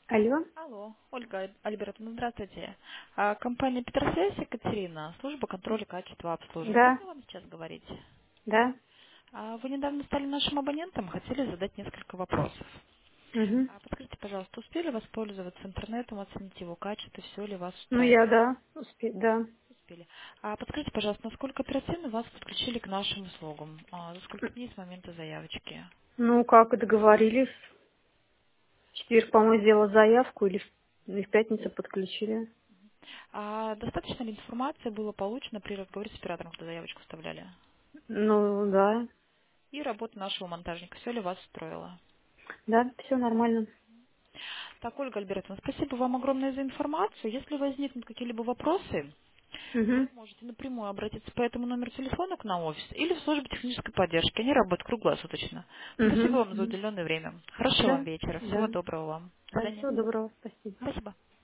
Алло? Алло, Ольга Альбертовна, здравствуйте. Компания Петросвязь, Екатерина, служба контроля качества обслуживания. Да, Удобно вам сейчас говорить? да. Вы недавно стали нашим абонентом, хотели задать несколько вопросов. Угу. Подскажите, пожалуйста, успели воспользоваться интернетом, оценить его качество, все ли вас Ну, устраивает? да, да. Успели. Подскажите, пожалуйста, насколько оперативно вас подключили к нашим услугам? За сколько дней с момента заявочки? Ну, как и договорились. В четверг, по-моему, сделала заявку, или в пятницу подключили. Достаточно ли информации было получено при разговоре с оператором, когда заявочку вставляли? Ну, да. И работа нашего монтажника, все ли вас устроило? Да, все нормально. Так, Ольга Альбертовна, спасибо вам огромное за информацию. Если возникнут какие-либо вопросы, вы Угу. можете напрямую обратиться по этому номеру телефона к нам в офис или в службу технической поддержки. Они работают круглосуточно. Спасибо Угу. вам за уделенное время. Хорошего вам Да, вечера. Всего да. доброго вам. До Да, свидания. всего доброго. Спасибо. Спасибо.